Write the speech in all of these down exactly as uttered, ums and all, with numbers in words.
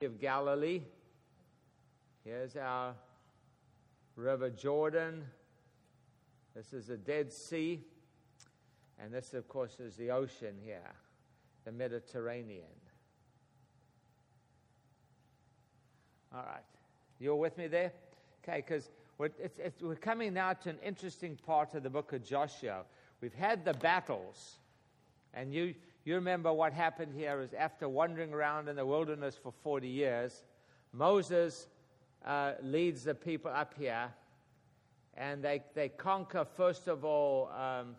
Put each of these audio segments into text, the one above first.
of Galilee. Here's our River Jordan. This is the Dead Sea. And this, of course, is the ocean here, the Mediterranean. All right. You're with me there? Okay, because we're, it's, it's, we're coming now to an interesting part of the book of Joshua. We've had the battles, and you, you remember what happened here is after wandering around in the wilderness for forty years, Moses uh, leads the people up here, and they, they conquer, first of all, um,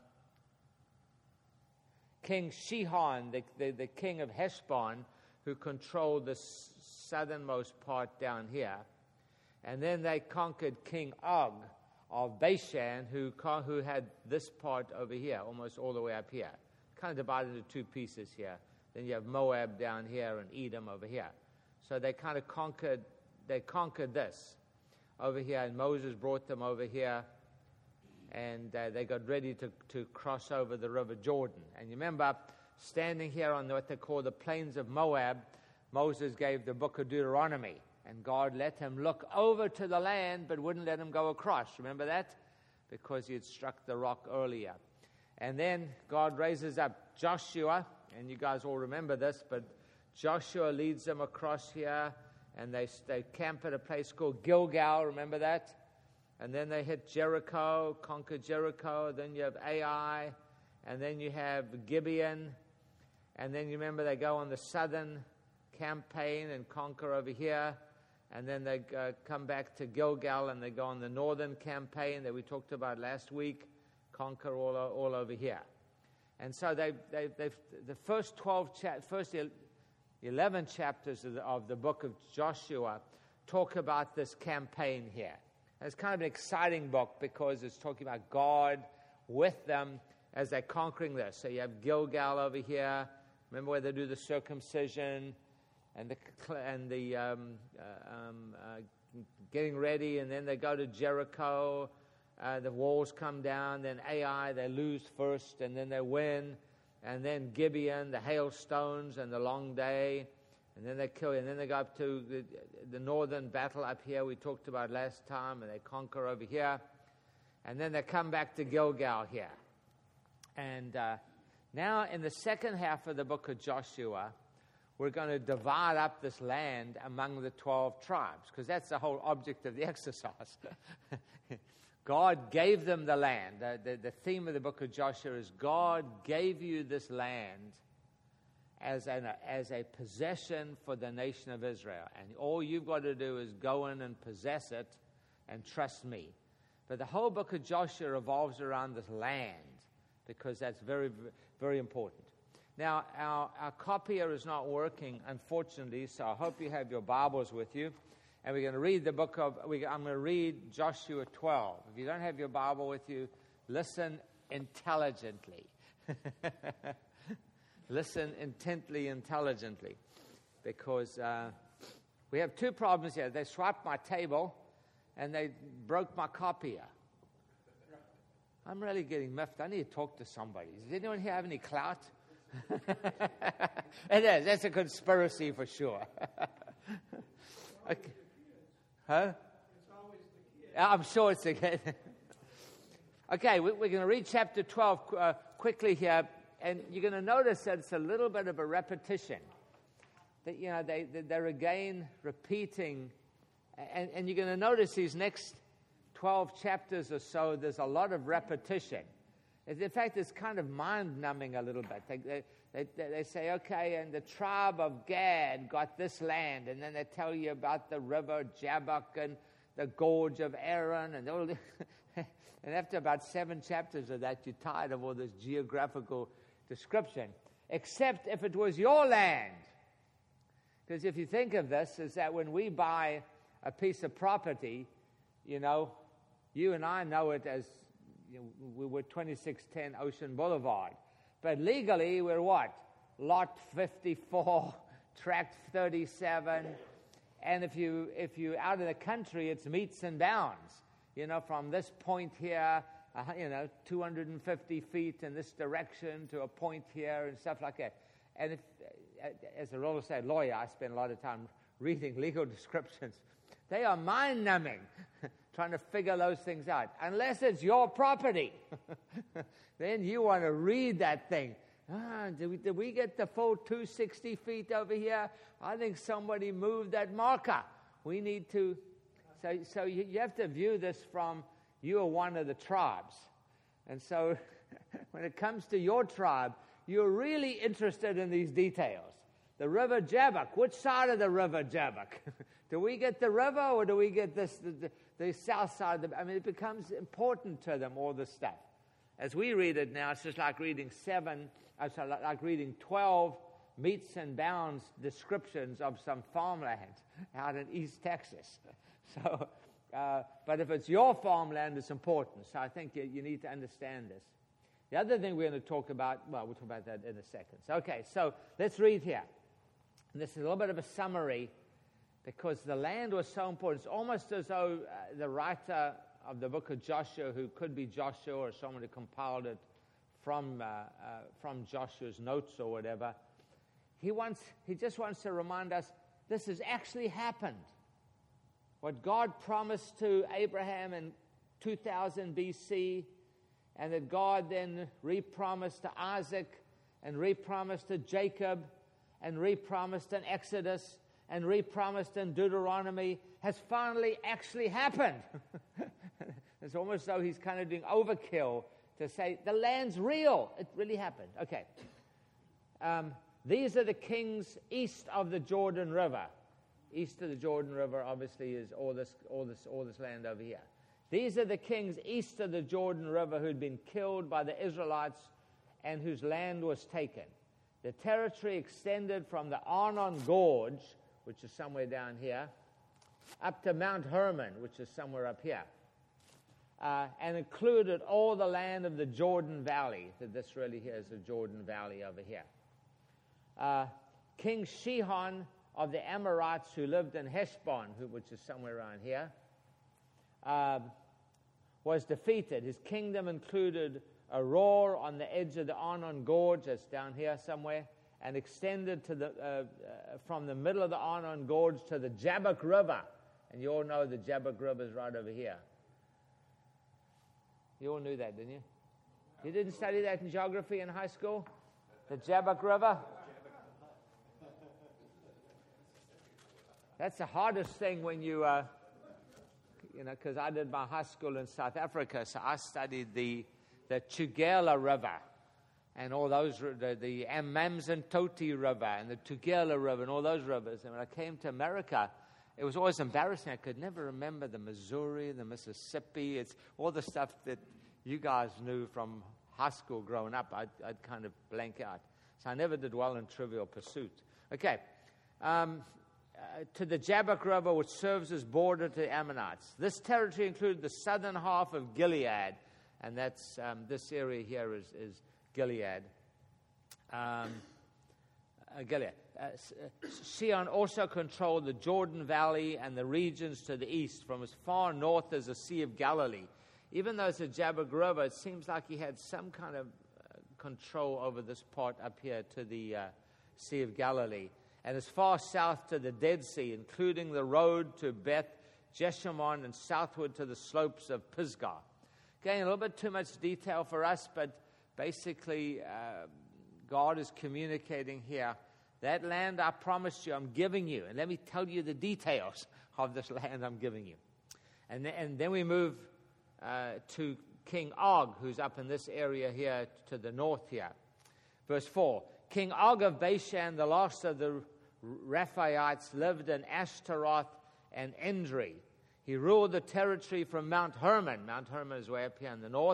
King Shihon, the, the, the king of Heshbon, who controlled the s- southernmost part down here. And then they conquered King Og of Bashan, who, con- who had this part over here, almost all the way up here. Kind of divided into two pieces here. Then you have Moab down here and Edom over here. So they kind of conquered, they conquered this over here, and Moses brought them over here. And uh, they got ready to, to cross over the River Jordan. And you remember, standing here on what they call the plains of Moab, Moses gave the book of Deuteronomy. And God let him look over to the land, but wouldn't let him go across. Remember that? Because he had struck the rock earlier. And then God raises up Joshua, and you guys all remember this, but Joshua leads them across here, and they, they camp at a place called Gilgal. Remember that? And then they hit Jericho, conquer Jericho. Then you have Ai, and then you have Gibeon. And then you remember they go on the southern campaign and conquer over here. And then they uh, come back to Gilgal, and they go on the northern campaign that we talked about last week, conquer all, all over here. And so they, they, they've, the first twelve, cha- first eleven chapters of the, of the book of Joshua talk about this campaign here. It's kind of an exciting book because it's talking about God with them as they're conquering this. So you have Gilgal over here. Remember where they do the circumcision and the and the um, uh, um, uh, getting ready, and then they go to Jericho. Uh, the walls come down. Then Ai, they lose first, and then they win. And then Gibeon, the hailstones and the long day. And then they kill you. And then they go up to the, the northern battle up here we talked about last time, and they conquer over here. And then they come back to Gilgal here. And uh, now in the second half of the book of Joshua, we're going to divide up this land among the twelve tribes, because that's the whole object of the exercise. God gave them the land. The, the, the theme of the book of Joshua is God gave you this land as an as a possession for the nation of Israel. And all you've got to do is go in and possess it and trust me. But the whole book of Joshua revolves around this land, because that's very, very important. Now, our, our copier is not working, unfortunately, so I hope you have your Bibles with you. And we're going to read the book of, we, I'm going to read Joshua twelve. If you don't have your Bible with you, listen intelligently. Listen intently, intelligently, because uh, we have two problems here. They swiped my table, and they broke my copier. I'm really getting miffed. I need to talk to somebody. Does anyone here have any clout? It is. That's a conspiracy for sure. Okay. Huh? I'm sure it's a kid. Okay, we're going to read chapter twelve uh, quickly here. And you're going to notice that it's a little bit of a repetition. That, you know, they, they're again repeating. And, and you're going to notice these next twelve chapters or so, there's a lot of repetition. In fact, it's kind of mind-numbing a little bit. They, they, they, they say, okay, and the tribe of Gad got this land. And then they tell you about the river Jabbok and the gorge of Aaron. And, all and after about seven chapters of that, you're tired of all this geographical description, except if it was your land. Because if you think of this, is that when we buy a piece of property, you know, you and I know it as, you know, we were twenty-six ten Ocean Boulevard. But legally, we're what? Lot fifty-four, tract thirty-seven. And if, you, if you're out of the country, it's meets and bounds. You know, from this point here, Uh, you know, two hundred fifty feet in this direction to a point here and stuff like that. And if, uh, as a real estate lawyer, I spend a lot of time reading legal descriptions, they are mind-numbing, trying to figure those things out. Unless it's your property, then you want to read that thing. Ah, did we, did we get the full two hundred sixty feet over here? I think somebody moved that marker. We need to... So, so you, you have to view this from, you are one of the tribes. And so when it comes to your tribe, you're really interested in these details. The river Jabbok, which side of the river Jabbok? Do we get the river or do we get this, the, the, the south side? Of the, I mean, it becomes important to them, all this stuff. As we read it now, it's just like reading seven, uh, sorry, like, like reading twelve meets and bounds descriptions of some farmland out in East Texas. So, uh, but if it's your farmland, it's important. So I think you, you need to understand this. The other thing we're going to talk about, well, we'll talk about that in a second. So, okay, so let's read here. And this is a little bit of a summary because the land was so important. It's almost as though uh, the writer of the book of Joshua, who could be Joshua or someone who compiled it from, uh, uh, from Joshua's notes or whatever, he wants, he just wants to remind us this has actually happened. What God promised to Abraham in two thousand B C, and that God then re-promised to Isaac, and re-promised to Jacob, and re-promised in Exodus, and re-promised in Deuteronomy, has finally actually happened. It's almost as though he's kind of doing overkill to say, the land's real. It really happened. Okay. Um, these are the kings east of the Jordan River. East of the Jordan River, obviously, is all this, all this, all this land over here. These are the kings east of the Jordan River who'd been killed by the Israelites and whose land was taken. The territory extended from the Arnon Gorge, which is somewhere down here, up to Mount Hermon, which is somewhere up here, uh, and included all the land of the Jordan Valley. So this really here is the Jordan Valley over here. Uh, King Sihon of the Amorites who lived in Heshbon, who, which is somewhere around here, uh, was defeated. His kingdom included Aroer on the edge of the Arnon Gorge, that's down here somewhere, and extended to the, uh, uh, from the middle of the Arnon Gorge to the Jabbok River. And you all know the Jabbok River is right over here. You all knew that, didn't you? You didn't study that in geography in high school? The Jabbok River? That's the hardest thing when you, uh, you know, because I did my high school in South Africa, so I studied the the Tugela River and all those, the, the Amanzimtoti River and the Tugela River and all those rivers. And when I came to America, it was always embarrassing. I could never remember the Missouri, the Mississippi. It's all the stuff that you guys knew from high school growing up. I'd, I'd kind of blank out. So I never did well in Trivial Pursuit. Okay. Um, Uh, to the Jabbok River, which serves as border to the Ammonites. This territory included the southern half of Gilead, and that's um, this area here is, is Gilead. Um, uh, Gilead. Uh, Sihon also controlled the Jordan Valley and the regions to the east, from as far north as the Sea of Galilee. Even though it's a Jabbok River, it seems like he had some kind of uh, control over this part up here to the uh, Sea of Galilee. And as far south to the Dead Sea, including the road to Beth Jeshimon and southward to the slopes of Pisgah. Again, a little bit too much detail for us, but basically uh, God is communicating here. That land I promised you, I'm giving you. And let me tell you the details of this land I'm giving you. And, th- and then we move uh, to King Og, who's up in this area here to the north here. Verse four. King Og of Bashan, the last of the Rephaites, lived in Ashtaroth and Endri. He ruled the territory from Mount Hermon. Mount Hermon is way up here in the north,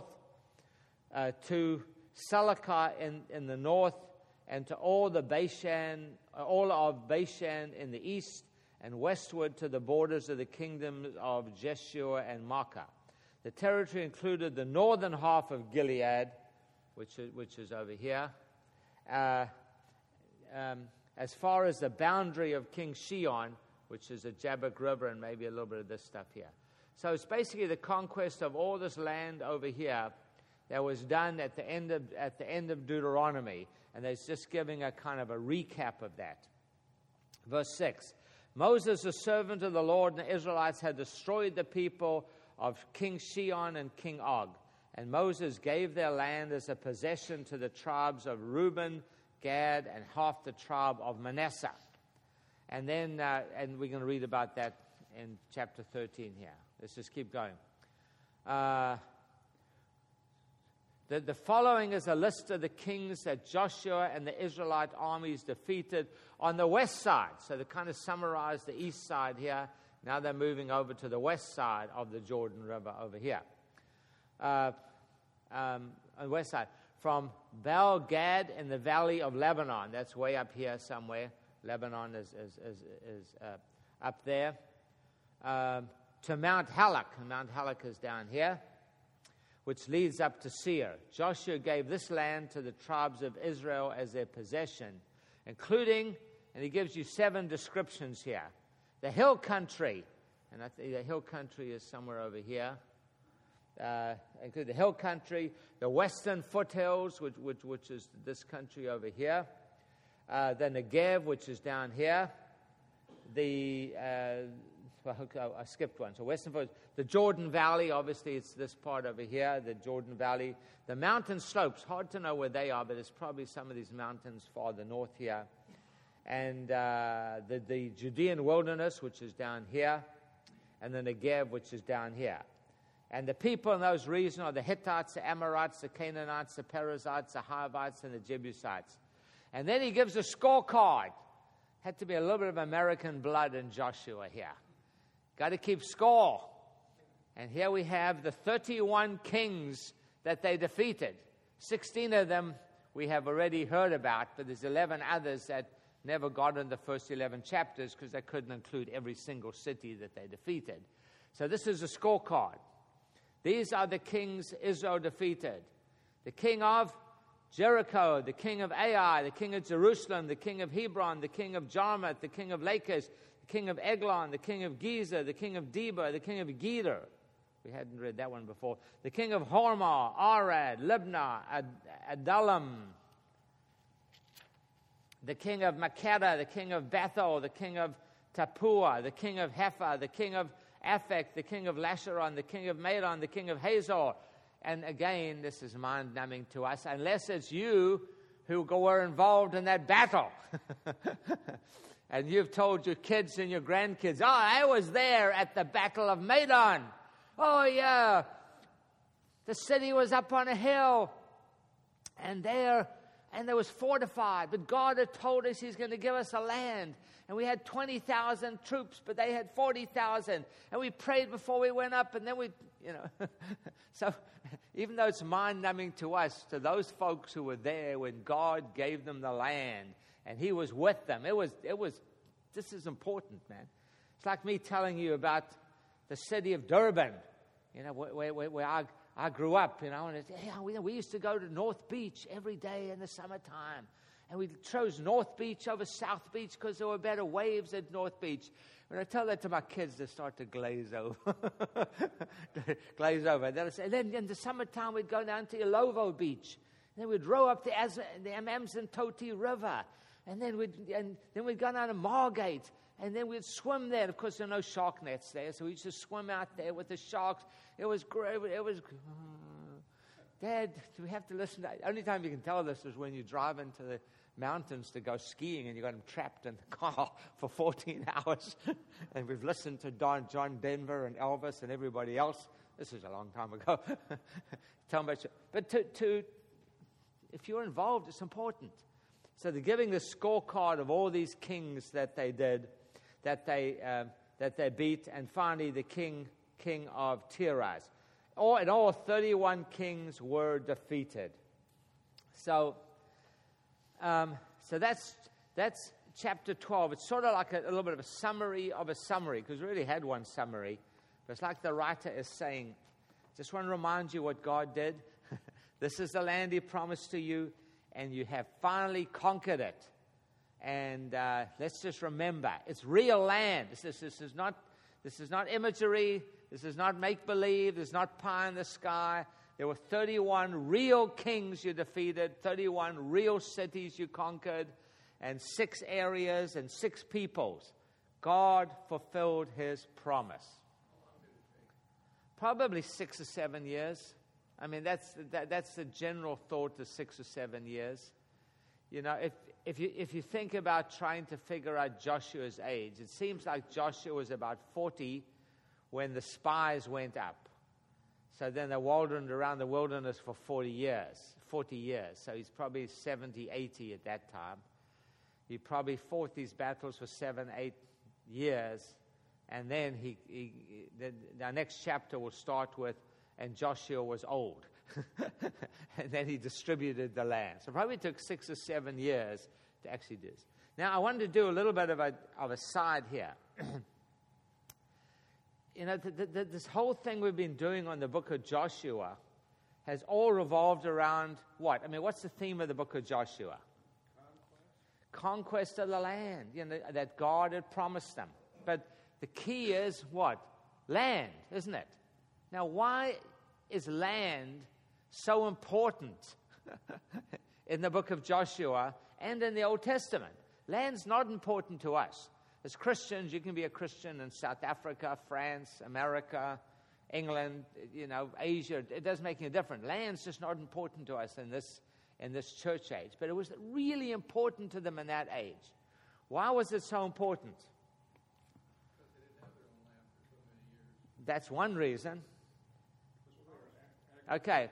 uh, to Salakah in, in the north, and to all the Bashan, all of Bashan in the east, and westward to the borders of the kingdoms of Jeshua and Makkah. The territory included the northern half of Gilead, which is, which is over here, Uh, um, as far as the boundary of King Sihon, which is the Jabbok River, and maybe a little bit of this stuff here. So it's basically the conquest of all this land over here that was done at the end of at the end of Deuteronomy, and it's just giving a kind of a recap of that. Verse six: Moses, the servant of the Lord, and the Israelites had destroyed the people of King Sihon and King Og. And Moses gave their land as a possession to the tribes of Reuben, Gad, and half the tribe of Manasseh. And then, uh, and we're going to read about that in chapter thirteen here. Let's just keep going. Uh, the, the following is a list of the kings that Joshua and the Israelite armies defeated on the west side. So they kind of summarize the east side here. Now they're moving over to the west side of the Jordan River over here. Uh, um, on the west side. From Baal Gad in the valley of Lebanon. That's way up here somewhere. Lebanon is, is, is, is uh, up there. Um, to Mount Halak. And Mount Halak is down here, which leads up to Seir. Joshua gave this land to the tribes of Israel as their possession, including, and he gives you seven descriptions here, the hill country, and I think the hill country is somewhere over here, uh, include the hill country, the western foothills, which, which, which is this country over here, uh, the Negev, which is down here, the... Uh, Well, I skipped one. So western foothills, the Jordan Valley, obviously it's this part over here, the Jordan Valley. The mountain slopes, hard to know where they are, but it's probably some of these mountains farther north here. And uh, the, the Judean wilderness, which is down here, and the Negev, which is down here. And the people in those regions are the Hittites, the Amorites, the Canaanites, the Perizzites, the Hivites, and the Jebusites. And then he gives a scorecard. Had to be a little bit of American blood in Joshua here. Got to keep score. And here we have the thirty-one kings that they defeated. sixteen of them we have already heard about, but there's eleven others that never got in the first eleven chapters because they couldn't include every single city that they defeated. So this is a scorecard. These are the kings Israel defeated. The king of Jericho, the king of Ai, the king of Jerusalem, the king of Hebron, the king of Jarmuth, the king of Lachish, the king of Eglon, the king of Gezer, the king of Debir, the king of Geder. We hadn't read that one before. The king of Hormah, Arad, Libnah, Ad- Adullam. The king of Makkedah, the king of Bethel, the king of Tappuah, the king of Hepha, the king of Aphek, the king of Lasharon, the king of Madon, the king of Hazor. And again, this is mind-numbing to us, unless it's you who were involved in that battle. And you've told your kids and your grandkids, oh, I was there at the Battle of Madon. Oh, yeah. The city was up on a hill. And there, and it was fortified. But God had told us He's going to give us a land. And we had twenty thousand troops, but they had forty thousand. And we prayed before we went up, and then we, you know. So even though it's mind-numbing to us, to those folks who were there when God gave them the land, and He was with them, it was, it was, this is important, man. It's like me telling you about the city of Durban, you know, where, where, where I, I grew up, you know, and it, yeah, we, we used to go to North Beach every day in the summertime. And we chose North Beach over South Beach because there were better waves at North Beach. When I tell that to my kids, they start to glaze over. glaze over. They'll say, and then in the summertime, we'd go down to Ilovo Beach. And then we'd row up the, Az- the Amamsantoti River. And then we'd, and then we'd go down to Margate. And then we'd swim there. Of course, there are no shark nets there. So we used to swim out there with the sharks. It was great. It was... Dad, do we have to listen to... The only time you can tell this is when you drive into the mountains to go skiing and you got them trapped in the car for fourteen hours. And we've listened to Don, John Denver and Elvis and everybody else. This is a long time ago. Tell me about you. But to, to, if you're involved, it's important. So they're giving the scorecard of all these kings that they did, that they, um, that they beat, and finally the king, king of Tiras. All, in all, thirty-one kings were defeated. So, um, so that's that's chapter twelve. It's sort of like a, a little bit of a summary of a summary, because we really had one summary. But it's like the writer is saying, just want to remind you what God did. This is the land He promised to you, and you have finally conquered it. And uh, let's just remember, it's real land. This is, this is not this is not imagery. This is not make-believe. This is not pie in the sky. There were thirty-one real kings you defeated, thirty-one real cities you conquered, and six areas and six peoples. God fulfilled his promise? Probably six or seven years. I mean, that's that, that's the general thought, the six or seven years. You know, if if you if you think about trying to figure out Joshua's age, it seems like Joshua was about forty when the spies went up. So then they wandered around the wilderness for forty years, forty years. So he's probably seventy, eighty at that time. He probably fought these battles for seven, eight years. And then he, he the, the next chapter will start with, and Joshua was old. And then he distributed the land. So it probably took six or seven years to actually do this. Now, I wanted to do a little bit of a, of a side here. You know, the, the, this whole thing we've been doing on the book of Joshua has all revolved around what? I mean, what's the theme of the book of Joshua? Conquest, Conquest of the land, you know, that God had promised them. But the key is what? Land, isn't it? Now, why is land so important in the book of Joshua and in the Old Testament? Land's not important to us. As Christians, you can be a Christian in South Africa, France, America, England, you know, Asia. It doesn't make any difference. Land's just not important to us in this, in this church age. But it was really important to them in that age. Why was it so important? That's one reason. Okay.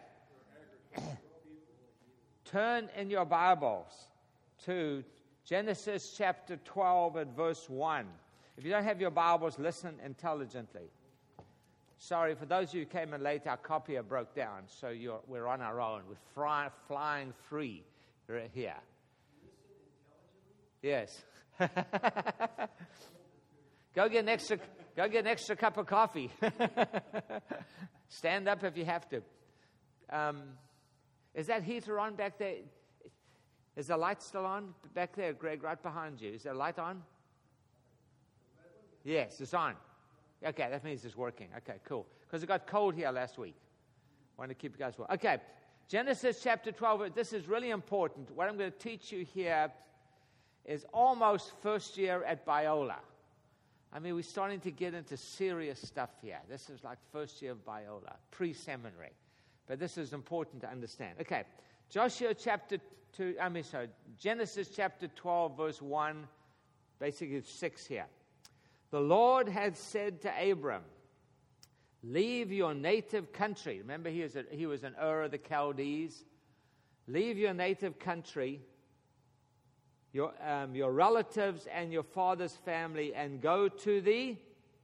Turn in your Bibles to Genesis chapter twelve at verse one. If you don't have your Bibles, listen intelligently. Sorry, for those of you who came in late, our copier broke down, so you're, we're on our own. We're fly, flying free right here. Yes. Go get an extra, go get an extra cup of coffee. Stand up if you have to. Um, is that heater on back there? Is the light still on back there, Greg, right behind you? Is there a light on? Yes, it's on. Okay, that means it's working. Okay, cool. Because it got cold here last week. I want to keep you guys warm. Okay, Genesis chapter twelve. This is really important. What I'm going to teach you here is almost first year at Biola. I mean, we're starting to get into serious stuff here. This is like first year of Biola, pre-seminary. But this is important to understand. Okay, Joshua chapter two, I mean, sorry, Genesis chapter twelve, verse one, basically it's six here. The Lord had said to Abram, leave your native country. Remember, he was, a, he was in Ur of the Chaldees. Leave your native country, your, um, your relatives and your father's family, and go to the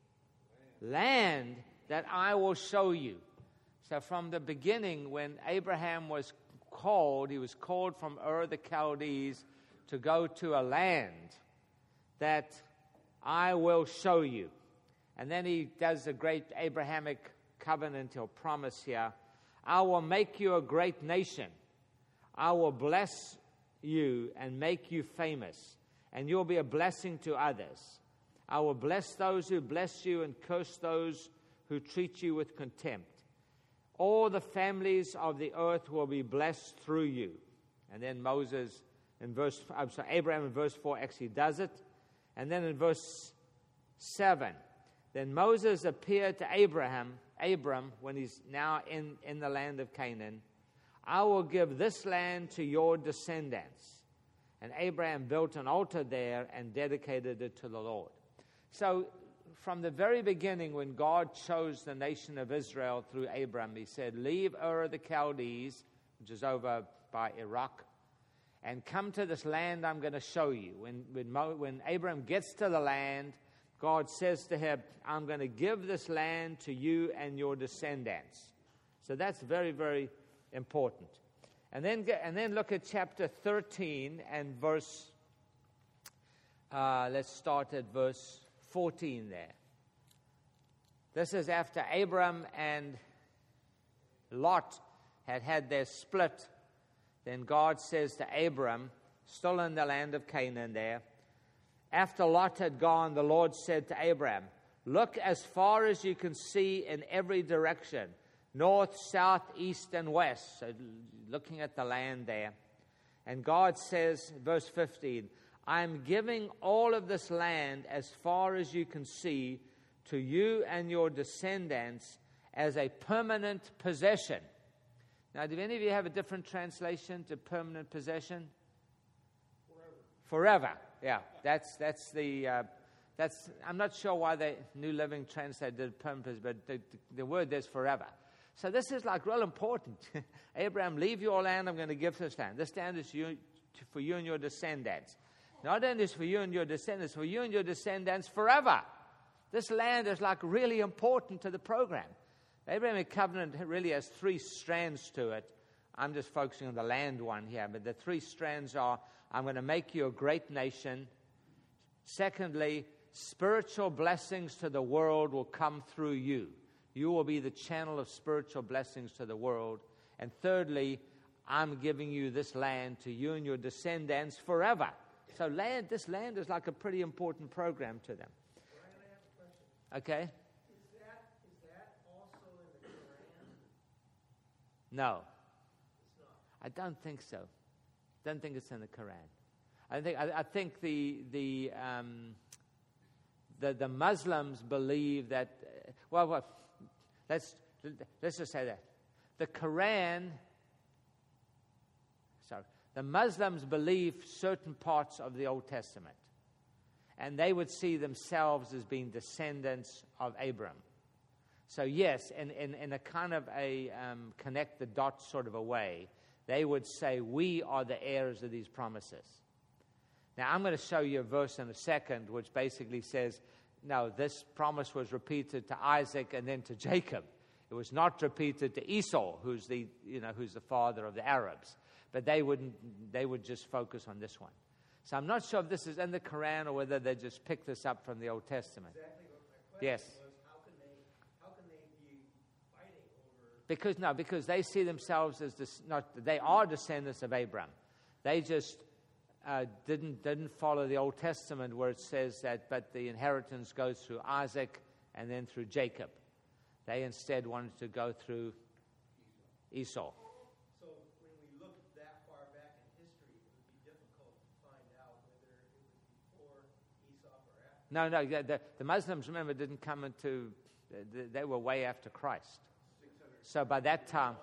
land that I will show you. So from the beginning, when Abraham was called, he was called from Ur of the Chaldees to go to a land that I will show you. And then he does a great Abrahamic covenant or promise here. I will make you a great nation. I will bless you and make you famous, and you'll be a blessing to others. I will bless those who bless you and curse those who treat you with contempt. All the families of the earth will be blessed through you. And then Moses in verse, I'm sorry, Abraham in verse four actually does it. And then in verse seven, then Moses appeared to Abraham, Abram, when he's now in, in the land of Canaan. I will give this land to your descendants. And Abraham built an altar there and dedicated it to the Lord. So from the very beginning, when God chose the nation of Israel through Abram, he said, leave Ur of the Chaldees, which is over by Iraq, and come to this land I'm going to show you. When, when, Mo, when Abram gets to the land, God says to him, I'm going to give this land to you and your descendants. So that's very, very important. And then, and then look at chapter thirteen and verse, uh, let's start at verse fourteen there. This is after Abram and Lot had had their split. Then God says to Abram, still in the land of Canaan there, after Lot had gone, the Lord said to Abram, look as far as you can see in every direction, north, south, east, and west. So looking at the land there. And God says, verse fifteen, I am giving all of this land as far as you can see to you and your descendants as a permanent possession. Now, do any of you have a different translation to permanent possession? Forever. Forever. Yeah, that's that's the uh, that's. I'm not sure why the New Living Translation did permanent, but the, the word there's forever. So this is like real important. Abraham, leave your land. I'm going to give this land. This land is you, for you and your descendants. Not only is for you and your descendants, for you and your descendants forever. This land is like really important to the program. The Abrahamic covenant really has three strands to it. I'm just focusing on the land one here, but the three strands are, I'm going to make you a great nation. Secondly, spiritual blessings to the world will come through you. You will be the channel of spiritual blessings to the world. And thirdly, I'm giving you this land to you and your descendants forever. So land, this land is like a pretty important program to them. Okay? No. I don't think so. Don't think it's in the Quran. I think I, I think the the um, the the Muslims believe that. Uh, well, well, let's let's just say that the Quran. Sorry, the Muslims believe certain parts of the Old Testament, and they would see themselves as being descendants of Abram. So yes, in, in, in a kind of a um, connect the dots sort of a way, they would say, we are the heirs of these promises. Now, I'm going to show you a verse in a second which basically says, no, this promise was repeated to Isaac and then to Jacob. It was not repeated to Esau, who's the, you know, who's the father of the Arabs. But they wouldn't, they would just focus on this one. So I'm not sure if this is in the Quran or whether they just picked this up from the Old Testament. Exactly what my question yes. was. Because no, because they see themselves as this, not they are descendants of Abraham. They just uh, didn't didn't follow the Old Testament where it says that, but the inheritance goes through Isaac and then through Jacob. They instead wanted to go through Esau. So when we look that far back in history, it would be difficult to find out whether it was before Esau or after. No, no, the, the Muslims, remember, didn't come into. They were way after Christ. So by that time,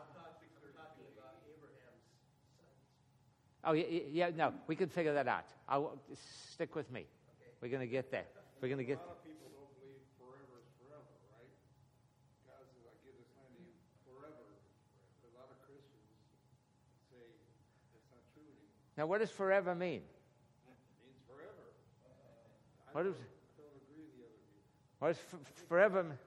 oh yeah, yeah, no, we can figure that out. I'll, stick with me. Okay. We're going to get there. We're going to get. A lot of people don't believe forever is forever, right? God says, "I give this land to you forever." A lot of Christians say that's not true anymore. Now, what does forever mean? It means forever. Uh, what I is? Don't, don't agree with the other people. What does f- forever mean?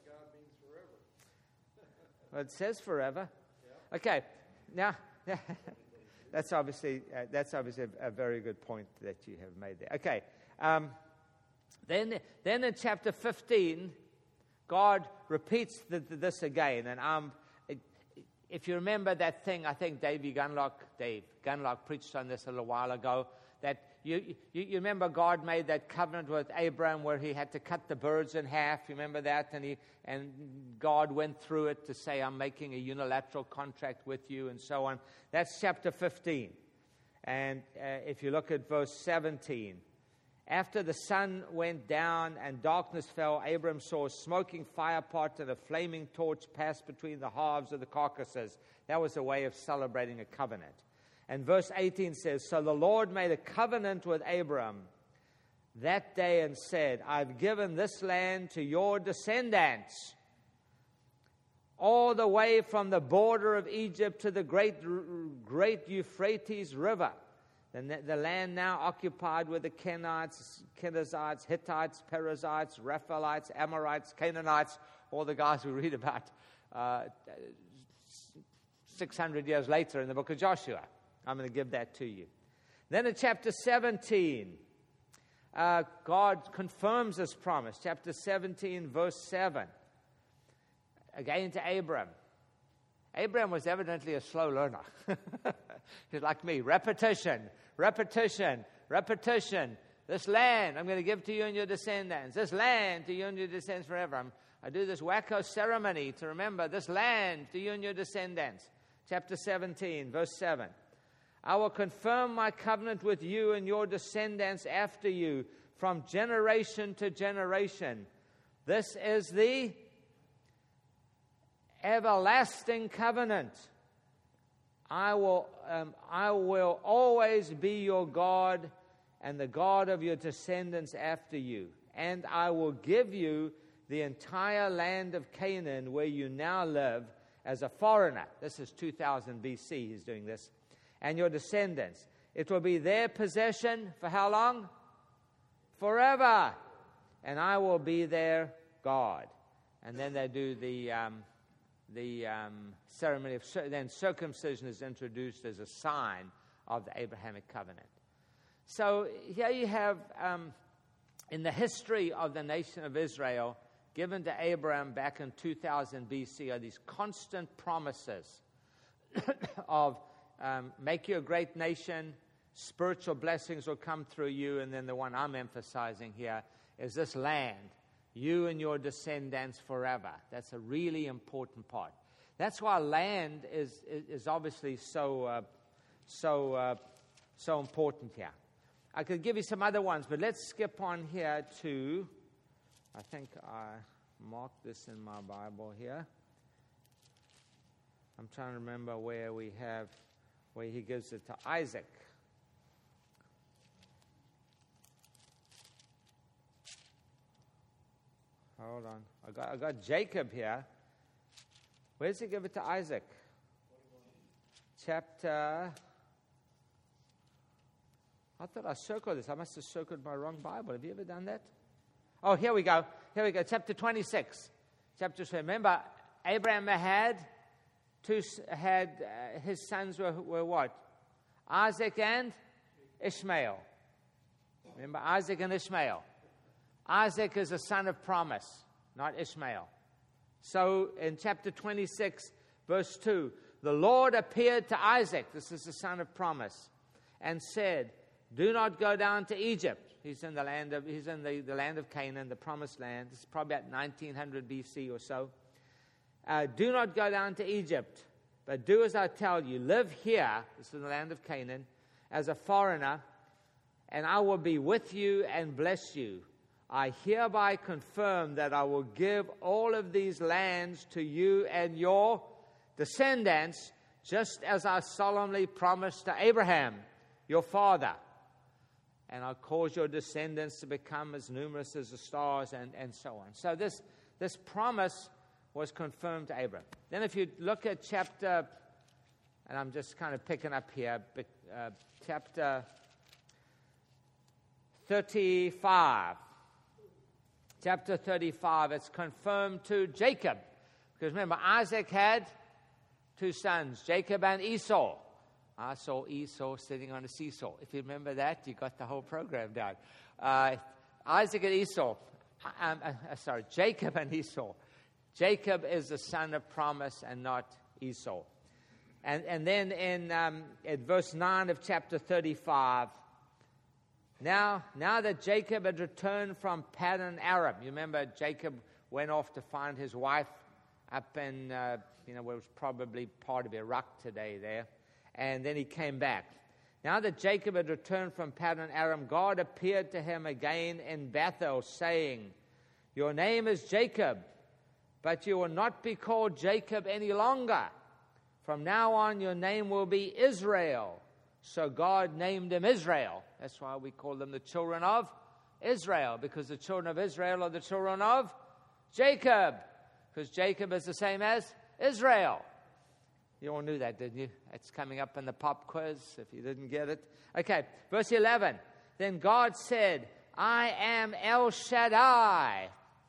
Well, it says forever. Yeah. Okay, now that's obviously uh, that's obviously a, a very good point that you have made there. Okay, um, then then in chapter fifteen, God repeats the, the, this again, and um, it, if you remember that thing, I think Dave Gunlock, Dave Gunlock preached on this a little while ago. That you, you you remember God made that covenant with Abraham where he had to cut the birds in half. You remember that, and he and God went through it to say, "I'm making a unilateral contract with you," and so on. That's chapter fifteen, and uh, if you look at verse seventeen, after the sun went down and darkness fell, Abram saw a smoking fire pot and a flaming torch pass between the halves of the carcasses. That was a way of celebrating a covenant. And verse eighteen says, so the Lord made a covenant with Abram that day and said, I've given this land to your descendants, all the way from the border of Egypt to the great, great Euphrates River. The, the land now occupied with the Kenites, Kenizzites, Hittites, Perizzites, Rephaites, Amorites, Canaanites, all the guys we read about uh, six hundred years later in the book of Joshua. I'm going to give that to you. Then in chapter seventeen, uh, God confirms this promise. Chapter seventeen, verse seven. Again to Abram. Abram was evidently a slow learner. He's like me. Repetition, repetition, repetition. This land I'm going to give to you and your descendants. This land to you and your descendants forever. I'm, I do this wacko ceremony to remember this land to you and your descendants. Chapter seventeen, verse seven. I will confirm my covenant with you and your descendants after you from generation to generation. This is the everlasting covenant. I will, um, I will always be your God and the God of your descendants after you. And I will give you the entire land of Canaan where you now live as a foreigner. This is two thousand B C he's doing this. And your descendants. It will be their possession for how long? Forever. And I will be their God. And then they do the um, the um, ceremony of, then circumcision is introduced as a sign of the Abrahamic covenant. So here you have, um, in the history of the nation of Israel, given to Abraham back in two thousand B C, are these constant promises of um, make you a great nation, spiritual blessings will come through you, and then the one I'm emphasizing here is this land, you and your descendants forever. That's a really important part. That's why land is is, is obviously so uh, so uh, so important here. I could give you some other ones, but let's skip on here to, I think I marked this in my Bible here. I'm trying to remember where we have, where he gives it to Isaac. Hold on. I got, I got Jacob here. Where does he give it to Isaac? Chapter... I thought I circled this. I must have circled my wrong Bible. Have you ever done that? Oh, here we go. Here we go. Chapter twenty-six. Chapter remember, Abraham had two. Had uh, his sons were were what? Isaac and Ishmael. Remember, Isaac and Ishmael. Isaac is a son of promise, not Ishmael. So in chapter twenty-six, verse two, the Lord appeared to Isaac. This is the son of promise, and said, do not go down to Egypt. He's in the land of he's in the, the land of Canaan, the promised land. This is probably at nineteen hundred B C or so. Uh, do not go down to Egypt, but do as I tell you. Live here, this is the land of Canaan, as a foreigner, and I will be with you and bless you. I hereby confirm that I will give all of these lands to you and your descendants, just as I solemnly promised to Abraham, your father. And I'll cause your descendants to become as numerous as the stars, and, and so on. So this, this promise was confirmed to Abraham. Then if you look at chapter, and I'm just kind of picking up here, uh, chapter thirty-five. Chapter thirty-five, it's confirmed to Jacob. Because remember, Isaac had two sons, Jacob and Esau. I saw Esau sitting on a seesaw. If you remember that, you got the whole program down. Uh, Isaac and Esau. Um, uh, sorry, Jacob and Esau. Jacob is the son of promise and not Esau. And, and then in um, at verse nine of chapter thirty-five, now, now that Jacob had returned from Paddan Aram, you remember Jacob went off to find his wife up in, uh, you know, what was probably part of Iraq today there. And then he came back. Now that Jacob had returned from Paddan Aram, God appeared to him again in Bethel, saying, your name is Jacob, but you will not be called Jacob any longer. From now on, your name will be Israel. So God named him Israel. That's why we call them the children of Israel, because the children of Israel are the children of Jacob, because Jacob is the same as Israel. You all knew that, didn't you? It's coming up in the pop quiz, if you didn't get it. Okay, verse eleven. Then God said, I am El Shaddai.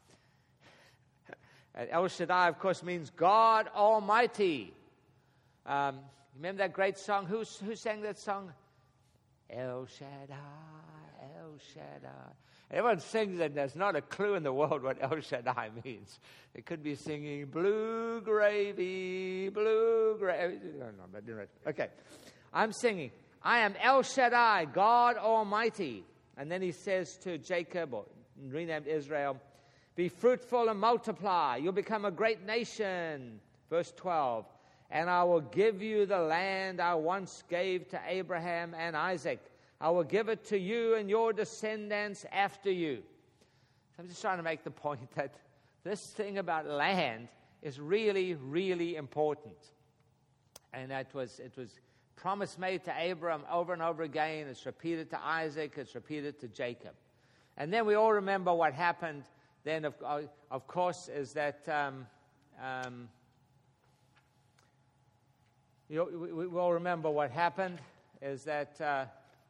And El Shaddai, of course, means God Almighty. Um, remember that great song? Who, who sang that song? El Shaddai, El Shaddai. Everyone sings it, and there's not a clue in the world what El Shaddai means. They could be singing blue gravy, blue gravy. No, no, okay. I'm singing, I am El Shaddai, God Almighty. And then he says to Jacob, or renamed Israel, be fruitful and multiply. You'll become a great nation. Verse twelve. and I will give you the land I once gave to Abraham and Isaac. I will give it to you and your descendants after you. So I'm just trying to make the point that this thing about land is really, really important. And that was it was promise made to Abraham over and over again. It's repeated to Isaac. It's repeated to Jacob. And then we all remember what happened then, of, of course, is that um, um, you know, we, we all remember what happened is that uh,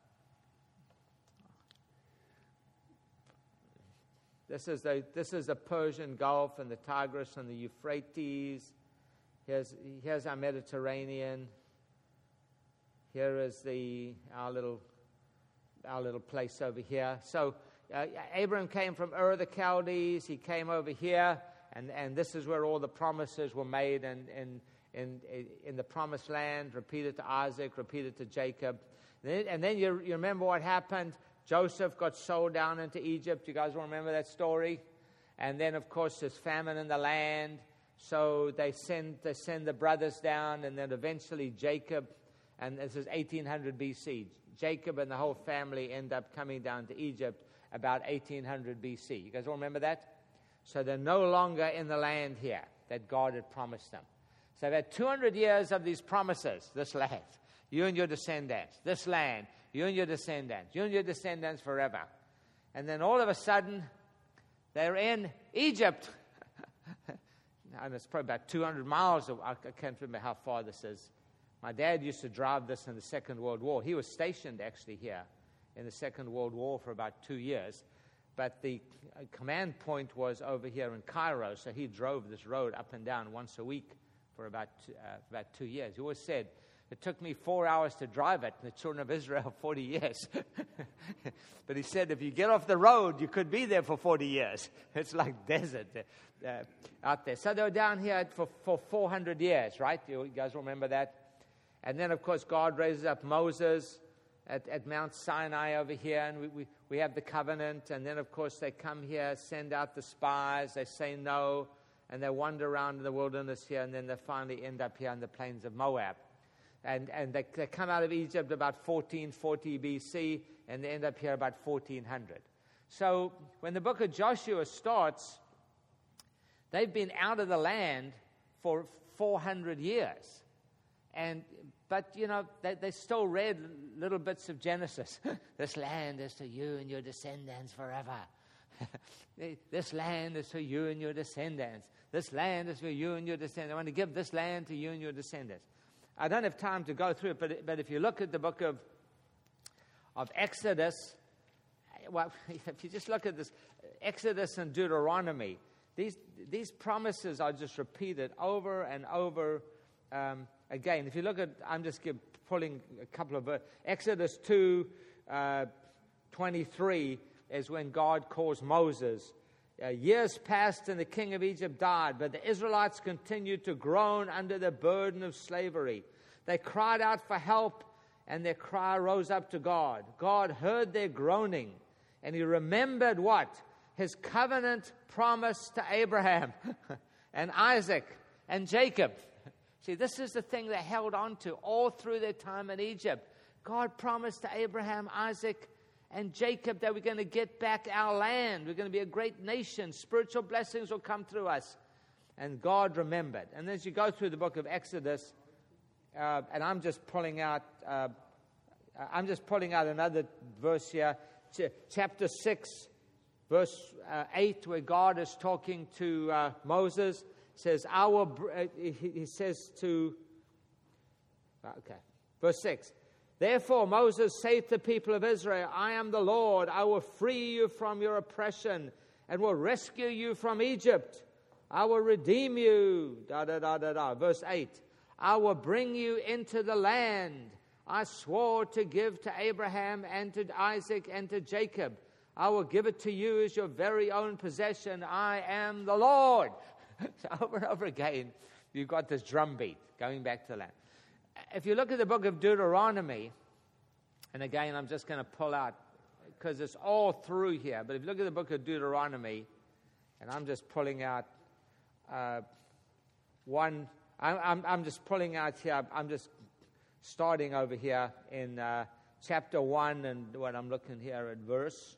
this is the this is the Persian Gulf and the Tigris and the Euphrates. Here's here's our Mediterranean. Here is the our little our little place over here. So uh, Abraham came from Ur of the Chaldees. He came over here, and, and this is where all the promises were made, and in in in the promised land, repeated to Isaac, repeated to Jacob. And then, and then you, you remember what happened. Joseph got sold down into Egypt. You guys will remember that story. And then, of course, there's famine in the land. So they send they send the brothers down, and then eventually Jacob, and this is eighteen hundred B C. Jacob and the whole family end up coming down to Egypt about eighteen hundred B C. You guys all remember that? So they're no longer in the land here that God had promised them. So they've had two hundred years of these promises, this land, you and your descendants, this land, you and your descendants, you and your descendants forever. And then all of a sudden, they're in Egypt. And it's probably about two hundred miles. I can't remember how far this is. My dad used to drive this in the Second World War. He was stationed actually here in the Second World War for about two years. But the command point was over here in Cairo, so he drove this road up and down once a week for about two, uh, about two years. He always said, it took me four hours to drive it, the children of Israel, forty years. But he said, if you get off the road, you could be there for forty years. It's like desert uh, out there. So they were down here for, for four hundred years, right? You guys remember that? And then, of course, God raises up Moses at, at Mount Sinai over here, and we, we, we have the covenant. And then, of course, they come here, send out the spies. They say no, and they wander around in the wilderness here, and then they finally end up here on the plains of Moab. And, and they, they come out of Egypt about fourteen forty B C, and they end up here about fourteen hundred. So when the book of Joshua starts, they've been out of the land for four hundred years. And But, you know, they, they still read little bits of Genesis. This land is to you and your descendants forever. This land is for you and your descendants. This land is for you and your descendants. I want to give this land to you and your descendants. I don't have time to go through it, but, but if you look at the book of, of Exodus, well, if you just look at this, Exodus and Deuteronomy, these, these promises are just repeated over and over um, again. If you look at, I'm just give, pulling a couple of, uh, Exodus two, uh, twenty-three is when God calls Moses. Uh, years passed and the king of Egypt died, but the Israelites continued to groan under the burden of slavery. They cried out for help, and their cry rose up to God. God heard their groaning, and he remembered what? His covenant promise to Abraham and Isaac and Jacob. See, this is the thing they held on to all through their time in Egypt. God promised to Abraham, Isaac, and Jacob that we're going to get back our land. We're going to be a great nation. Spiritual blessings will come through us. And God remembered. And as you go through the book of Exodus, uh, and I'm just pulling out, uh, I'm just pulling out another verse here, Ch- chapter six, verse uh, eight, where God is talking to uh, Moses. Says, "Our," uh, he, he says to, okay, verse six. Therefore Moses said to the people of Israel, I am the Lord, I will free you from your oppression and will rescue you from Egypt. I will redeem you, da da da da da. Verse eight, I will bring you into the land I swore to give to Abraham and to Isaac and to Jacob. I will give it to you as your very own possession. I am the Lord. So over and over again, you've got this drumbeat going back to the land. If you look at the book of Deuteronomy, and again, I'm just going to pull out, because it's all through here, but if you look at the book of Deuteronomy, and I'm just pulling out uh, one I'm, I'm, I'm just pulling out here. I'm just starting over here in uh, chapter one, and when I'm looking here at verse.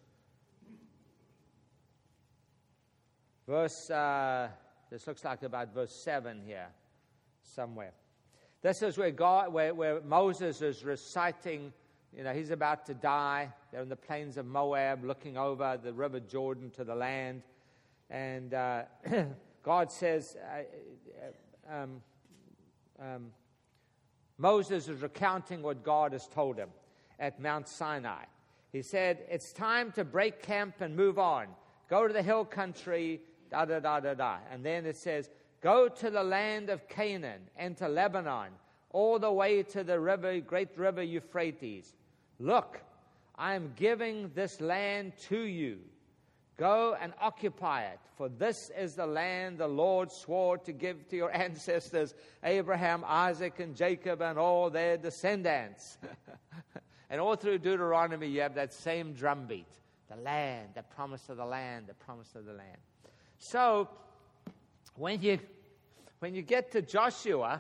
Verse, uh, this looks like about verse seven here, somewhere. This is where God, where, where Moses is reciting. You know, he's about to die. They're in the plains of Moab, looking over the river Jordan to the land, and uh, God says, uh, um, um, Moses is recounting what God has told him at Mount Sinai. He said, "It's time to break camp and move on. Go to the hill country." Da, da, da, da, da. And then it says, "Go to the land of Canaan and to Lebanon, all the way to the river, great river Euphrates. Look, I am giving this land to you. Go and occupy it, for this is the land the Lord swore to give to your ancestors, Abraham, Isaac, and Jacob, and all their descendants." And all through Deuteronomy, you have that same drumbeat. The land, the promise of the land, the promise of the land. So, when you when you get to Joshua,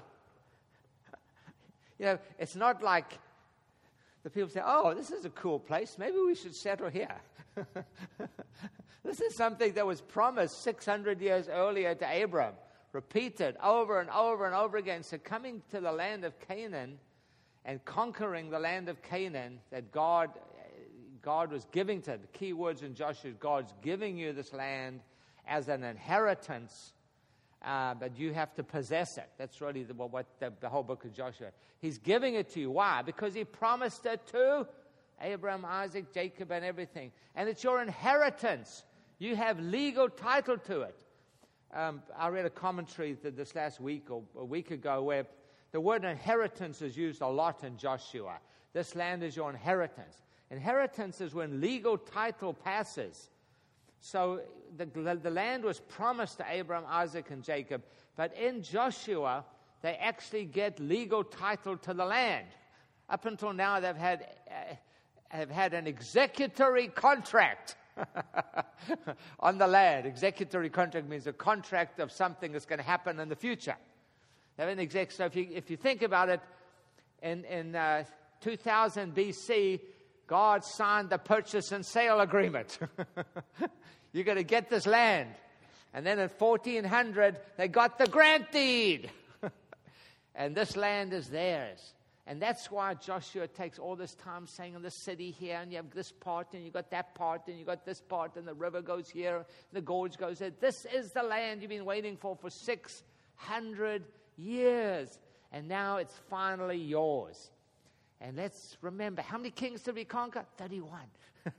you know, it's not like the people say, "Oh, this is a cool place. Maybe we should settle here." This is something that was promised six hundred years earlier to Abram, repeated over and over and over again. So coming to the land of Canaan and conquering the land of Canaan that God, God was giving to, the key words in Joshua, God's giving you this land as an inheritance, uh, but you have to possess it. That's really the, what the, the whole book of Joshua. He's giving it to you. Why? Because he promised it to Abraham, Isaac, Jacob, and everything. And it's your inheritance. You have legal title to it. Um, I read a commentary th- this last week or a week ago where the word inheritance is used a lot in Joshua. This land is your inheritance. Inheritance is when legal title passes. So the, the land was promised to Abraham, Isaac, and Jacob, but in Joshua, they actually get legal title to the land. Up until now, they've had uh, have had an executory contract on the land. Executory contract means a contract of something that's going to happen in the future. They have an exec. So if you if you think about it, in in uh, two thousand B C, God signed the purchase and sale agreement. You're going to get this land. And then in fourteen hundred, they got the grant deed. And this land is theirs. And that's why Joshua takes all this time saying in the city here, and you have this part, and you got that part, and you got this part, and the river goes here, and the gorge goes there. This is the land you've been waiting for for six hundred years. And now it's finally yours. And let's remember, how many kings did we conquer? thirty-one.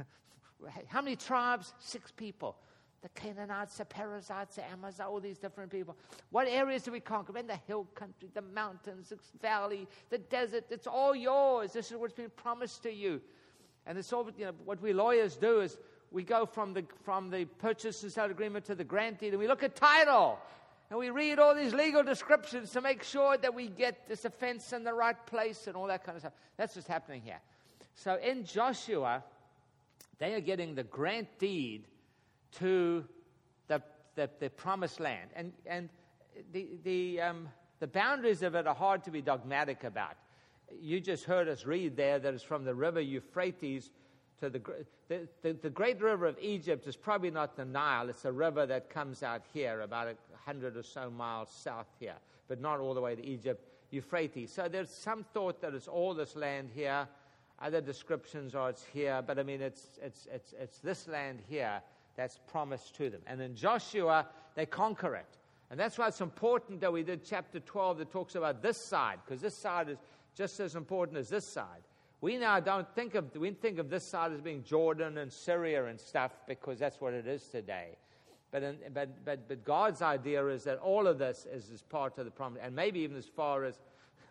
How many tribes? Six people. The Canaanites, the Perizzites, the Amorites, all these different people. What areas did we conquer? In the hill country, the mountains, the valley, the desert. It's all yours. This is what's been promised to you. And it's all, you know, what we lawyers do is we go from the from the purchase and sale agreement to the grant deed, and we look at title. And we read all these legal descriptions to make sure that we get this offense in the right place and all that kind of stuff. That's what's happening here. So in Joshua, they are getting the grant deed to the the, the promised land. And and the the um, the boundaries of it are hard to be dogmatic about. You just heard us read there that it's from the river Euphrates to the, the, the, the great river of Egypt is probably not the Nile. It's a river that comes out here about a hundred or so miles south here, but not all the way to Egypt, Euphrates. So there's some thought that it's all this land here. Other descriptions are it's here, but I mean it's it's it's it's this land here that's promised to them. And in Joshua, they conquer it. And that's why it's important that we did chapter twelve that talks about this side, because this side is just as important as this side. We now don't think of, we think of this side as being Jordan and Syria and stuff because that's what it is today. But, in, but, but, but God's idea is that all of this is, is part of the promise, and maybe even as far as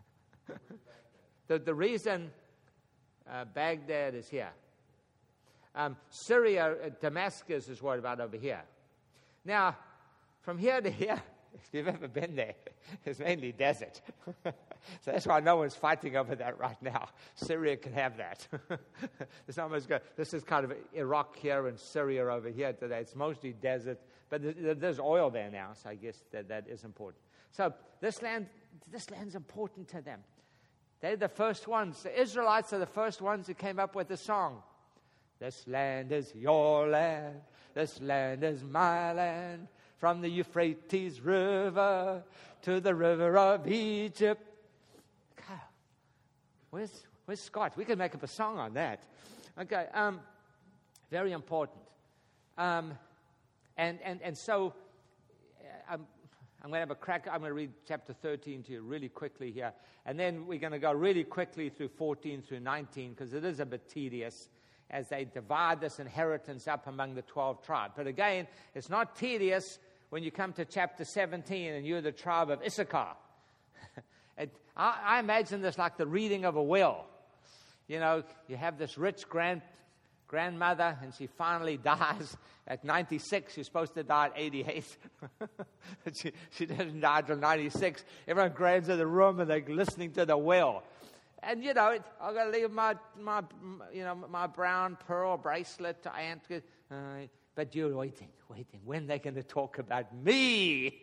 the, the reason uh, Baghdad is here. Um, Syria, uh, Damascus is what about over here. Now, from here to here, if you've ever been there, it's mainly desert. So that's why no one's fighting over that right now. Syria can have that. It's almost good. This is kind of Iraq here and Syria over here today. It's mostly desert, But th- there's oil there now, so I guess that, that is important. So this land, this land's important to them. They're the first ones. The Israelites are the first ones who came up with the song. This land is your land. This land is my land. From the Euphrates River to the river of Egypt. God, where's, where's Scott? We can make up a song on that. Okay, um, very important. Um, and, and, and so, uh, I'm, I'm going to have a crack. I'm going to read chapter thirteen to you really quickly here. And then we're going to go really quickly through fourteen through nineteen, because it is a bit tedious as they divide this inheritance up among the twelve tribes. But again, it's not tedious when you come to chapter seventeen and you're the tribe of Issachar. it, I, I imagine this like the reading of a will. You know, you have this rich grand grandmother, and she finally dies at ninety-six. She's supposed to die at eighty-eight. she, she doesn't die until ninety-six. Everyone grabs in the room, and they're listening to the will. And, you know, I've got to leave my, my, you know, my brown pearl bracelet to Aunt. Uh, but you're waiting, waiting. When are they going to talk about me?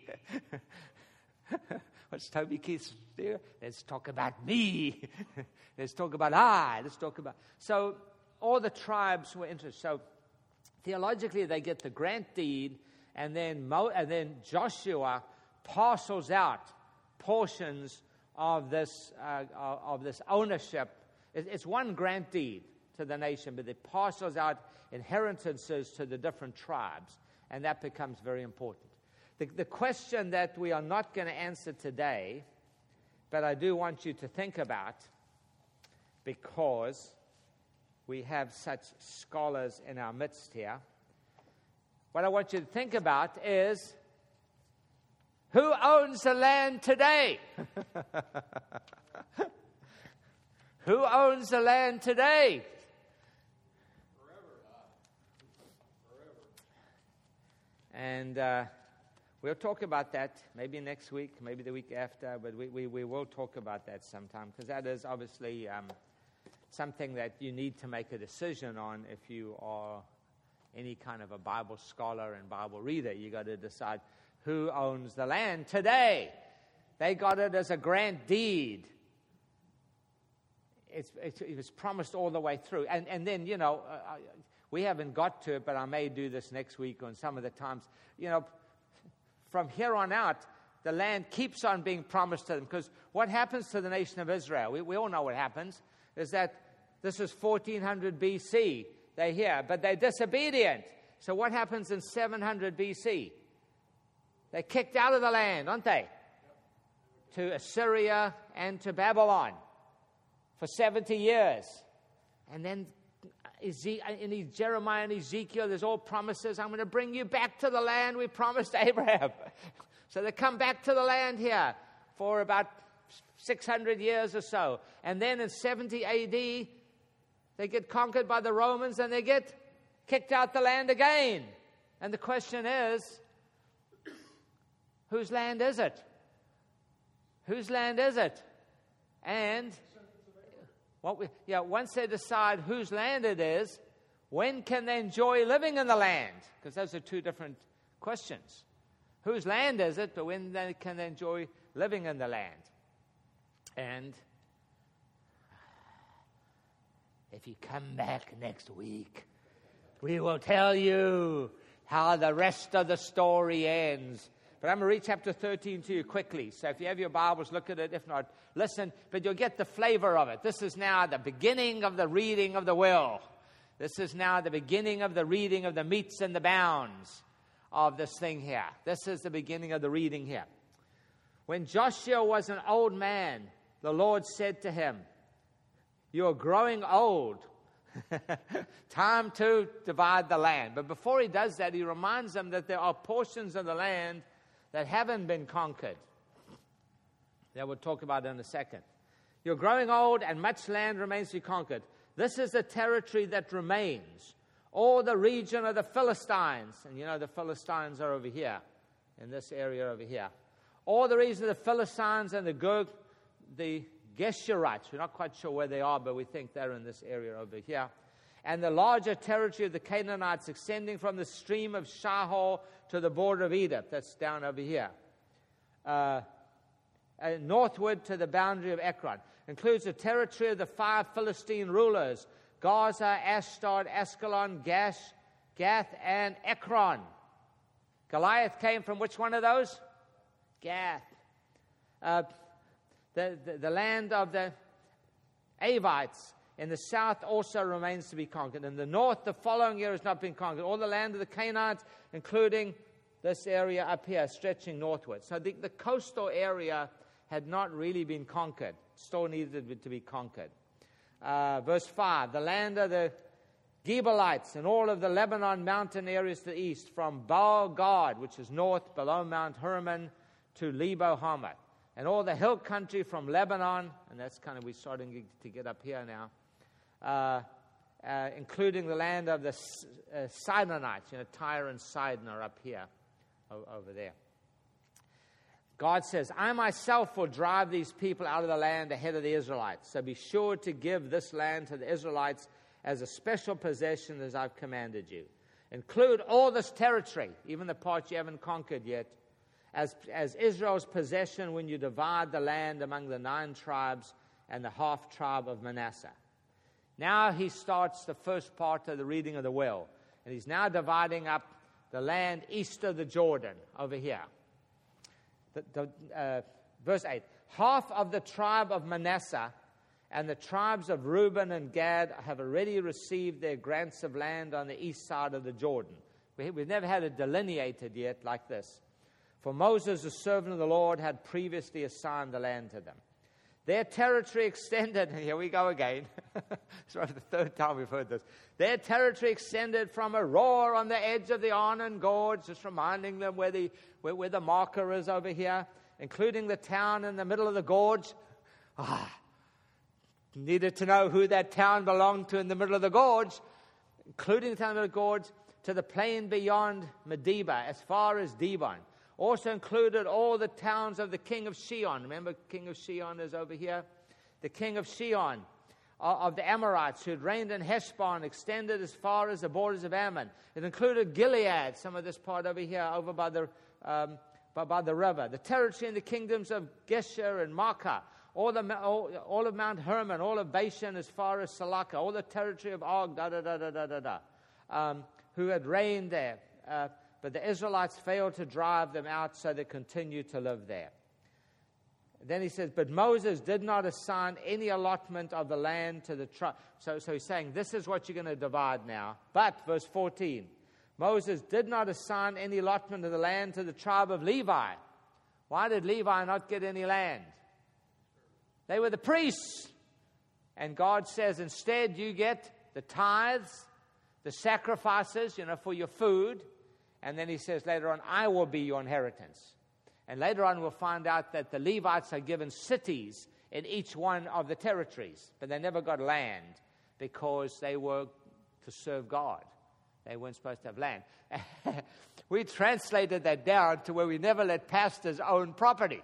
What's Toby Keith do? Let's talk about me. Let's talk about I. Let's talk about... So all the tribes were interested. So theologically, they get the grant deed, and then Mo, and then Joshua parcels out portions of this uh, of this ownership. It's one grant deed to the nation, but it parcels out inheritances to the different tribes, and that becomes very important. The, the question that we are not going to answer today, but I do want you to think about, because we have such scholars in our midst here, what I want you to think about is, who owns the land today? Who owns the land today? Forever. Forever. And uh, we'll talk about that maybe next week, maybe the week after, but we, we, we will talk about that sometime, because that is obviously um, something that you need to make a decision on if you are any kind of a Bible scholar and Bible reader. You got to decide who owns the land today. They got it as a grant deed. It's, it's, it was promised all the way through. And, and then, you know, uh, we haven't got to it, but I may do this next week on some of the times. You know, from here on out, the land keeps on being promised to them. Because what happens to the nation of Israel? We, we all know what happens. Is that this is fourteen hundred B C. They're here, but they're disobedient. So what happens in seven hundred B C? They're kicked out of the land, aren't they? To Assyria and to Babylon for seventy years. And then in Jeremiah and Ezekiel, there's all promises. I'm going to bring you back to the land we promised Abraham. So they come back to the land here for about six hundred years or so. And then in seventy A D, they get conquered by the Romans and they get kicked out the land again. And the question is, whose land is it? Whose land is it? And what we, yeah, once they decide whose land it is, when can they enjoy living in the land? Because those are two different questions. Whose land is it, but when they, can they enjoy living in the land? And if you come back next week, we will tell you how the rest of the story ends. But I'm going to read chapter thirteen to you quickly. So if you have your Bibles, look at it. If not, listen. But you'll get the flavor of it. This is now the beginning of the reading of the will. This is now the beginning of the reading of the metes and the bounds of this thing here. This is the beginning of the reading here. When Joshua was an old man, the Lord said to him, "You are growing old. Time to divide the land." But before he does that, he reminds them that there are portions of the land that haven't been conquered. That we'll talk about in a second. You're growing old and much land remains to be conquered. This is the territory that remains. All the region of the Philistines. And you know the Philistines are over here. In this area over here. All the region of the Philistines and the Gog, the Geshurites. We're not quite sure where they are, but we think they're in this area over here. and the larger territory of the Canaanites extending from the stream of Shahor to the border of Egypt. That's down over here. Uh, uh, northward to the boundary of Ekron. Includes the territory of the five Philistine rulers, Gaza, Ashdod, Askelon, Gash, Gath, and Ekron. Goliath came from which one of those? Gath. Uh, the, the, the land of the Avites in the south also remains to be conquered. In the north, the following year has not been conquered. All the land of the Canaanites, including this area up here, stretching northward. So the, the coastal area had not really been conquered. Still needed to be conquered. Uh, verse five, the land of the Gebalites and all of the Lebanon mountain areas to the east, from Baal Gad, which is north below Mount Hermon, to Lebo Hamath, and all the hill country from Lebanon, and that's kind of, we're starting to get up here now, uh, uh, including the land of the uh, Sidonites, you know, Tyre and Sidon are up here, o- over there. God says, I myself will drive these people out of the land ahead of the Israelites, so be sure to give this land to the Israelites as a special possession as I've commanded you. Include all this territory, even the parts you haven't conquered yet, as, as Israel's possession when you divide the land among the nine tribes and the half-tribe of Manasseh. Now he starts the first part of the reading of the will, and he's now dividing up the land east of the Jordan, over here. The, the, uh, verse eight, half of the tribe of Manasseh and the tribes of Reuben and Gad have already received their grants of land on the east side of the Jordan. We, we've never had it delineated yet like this. For Moses, the servant of the Lord, had previously assigned the land to them. Their territory extended, and here we go again. It's probably the third time we've heard this. Their territory extended from Aroer on the edge of the Arnon Gorge, just reminding them where the, where, where the marker is over here, including the town in the middle of the gorge. Ah, needed to know who that town belonged to in the middle of the gorge, including the town of the gorge, to the plain beyond Medeba, as far as Dibon. Also included all the towns of the king of Shion. Remember, king of Shion is over here. The king of Shion, uh, of the Amorites, who had reigned in Heshbon, extended as far as the borders of Ammon. It included Gilead, some of this part over here, over by the um, by, by the river. The territory and the kingdoms of Gesher and Maacah, all, the, all, all of Mount Hermon, all of Bashan as far as Salaka, all the territory of Og, da da da da da da da, um, who had reigned there. Uh, But the Israelites failed to drive them out, so they continued to live there. Then he says, but Moses did not assign any allotment of the land to the tribe. So, so he's saying, this is what you're going to divide now. But, verse fourteen, Moses did not assign any allotment of the land to the tribe of Levi. Why did Levi not get any land? They were the priests. And God says, instead you get the tithes, the sacrifices, you know, for your food. And then he says later on, I will be your inheritance. And later on we'll find out that the Levites are given cities in each one of the territories. But they never got land because they were to serve God. They weren't supposed to have land. We translated that down to where we never let pastors own property.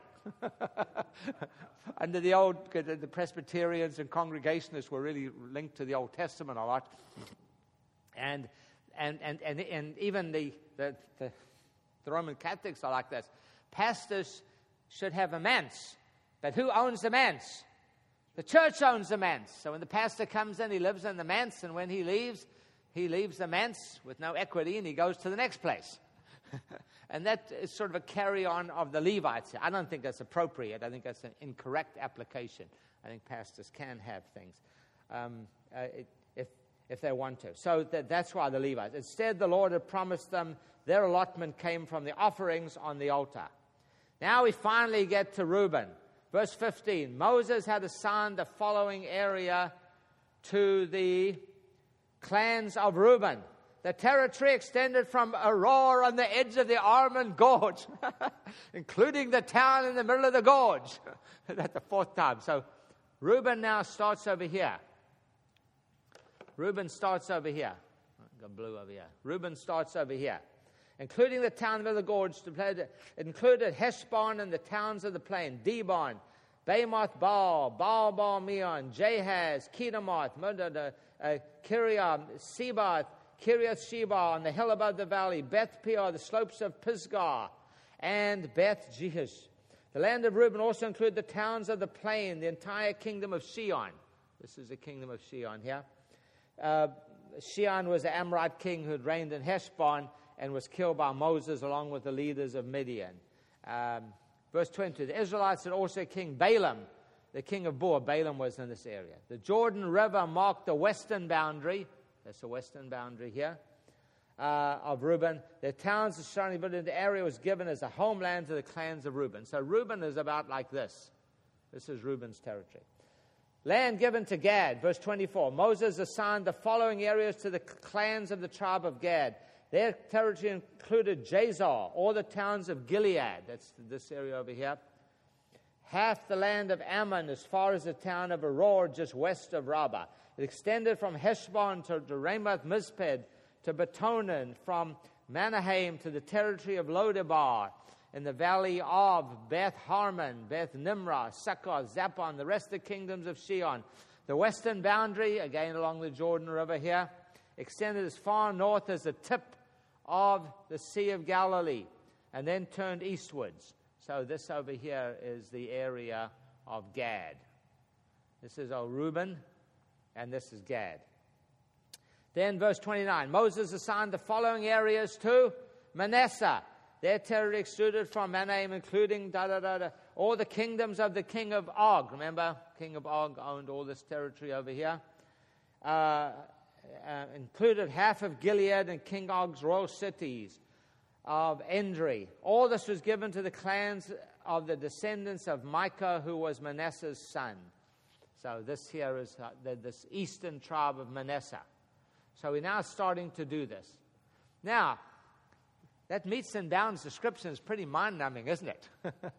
Under the old, the Presbyterians and Congregationists were really linked to the Old Testament a lot. And And and and, and even the, the, the, the Roman Catholics are like this. Pastors should have a manse. But who owns the manse? The church owns the manse. So when the pastor comes in, he lives in the manse. And when he leaves, he leaves the manse with no equity and he goes to the next place. And that is sort of a carry-on of the Levites. I don't think that's appropriate. I think that's an incorrect application. I think pastors can have things. Um, uh, it, if if they want to. So that, that's why the Levites. Instead, the Lord had promised them their allotment came from the offerings on the altar. Now we finally get to Reuben. Verse fifteen, Moses had assigned the following area to the clans of Reuben. The territory extended from Aroer on the edge of the Arnon Gorge, including the town in the middle of the gorge. That's the fourth time. So Reuben now starts over here. Reuben starts over here. Got blue over here. Reuben starts over here, including the town of the gorge. It included Heshbon and the towns of the plain, Dibon, Bamoth Baal, Baal Baal Meon, Jahaz, Kedemoth, uh, Kiriam, Sebath, Kiriath Sheba on the hill above the valley, Beth Peor, the slopes of Pisgah, and Beth Jehosh. The land of Reuben also included the towns of the plain, the entire kingdom of Shion. This is the kingdom of Shion here. Uh, Shion was the Amorite king who had reigned in Heshbon and was killed by Moses along with the leaders of Midian. Um, verse twenty, the Israelites had also King Balaam, the king of Bor. Balaam was in this area. The Jordan River marked the western boundary. That's the western boundary here uh, of Reuben. Their towns, the surrounding village, the area was given as a homeland to the clans of Reuben. So Reuben is about like this. This is Reuben's territory. Land given to Gad, verse twenty-four. Moses assigned the following areas to the clans of the tribe of Gad. Their territory included Jazar, all the towns of Gilead. That's this area over here. Half the land of Ammon as far as the town of Aroer, just west of Rabbah. It extended from Heshbon to, to Ramoth Mizpeh, to Betonin, from Manahaim to the territory of Lodebar, in the valley of Beth Harmon, Beth Nimrah, Succoth, Zaphon, the rest of the kingdoms of Shion. The western boundary, again along the Jordan River here, extended as far north as the tip of the Sea of Galilee, and then turned eastwards. So this over here is the area of Gad. This is old Reuben, and this is Gad. Then verse twenty-nine, Moses assigned the following areas to Manasseh. Their territory extruded from Manaim, including da, da, da, da, all the kingdoms of the king of Og. Remember, king of Og owned all this territory over here. Uh, uh, included half of Gilead and King Og's royal cities of Endri. All this was given to the clans of the descendants of Micah, who was Manasseh's son. So this here is uh, the, this eastern tribe of Manasseh. So we're now starting to do this. Now, that meets and bounds description is pretty mind-numbing, isn't it?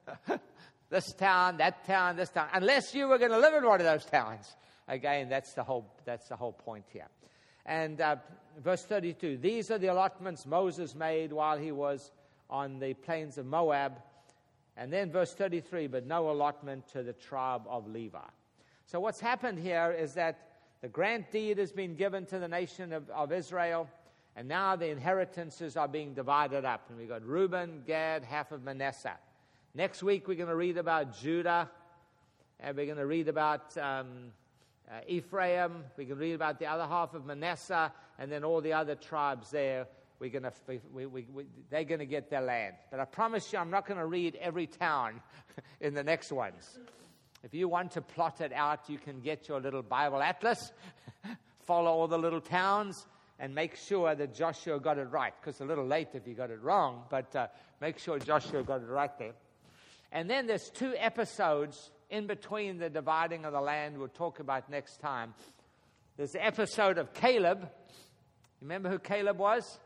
This town, that town, this town. Unless you were going to live in one of those towns. Again, that's the whole, that's the whole point here. And uh, verse thirty-two, these are the allotments Moses made while he was on the plains of Moab. And then verse thirty-three, but no allotment to the tribe of Levi. So what's happened here is that the grant deed has been given to the nation of, of Israel. And now the inheritances are being divided up. And we've got Reuben, Gad, half of Manasseh. Next week we're going to read about Judah. And we're going to read about um, uh, Ephraim. We can read about the other half of Manasseh. And then all the other tribes there. We're going to, we, we, we, they're going to get their land. But I promise you I'm not going to read every town in the next ones. If you want to plot it out, you can get your little Bible atlas. Follow all the little towns. And make sure that Joshua got it right, because it's a little late if he got it wrong, but uh, make sure Joshua got it right there. And then there's two episodes in between the dividing of the land we'll talk about next time. There's the episode of Caleb. You remember who Caleb was?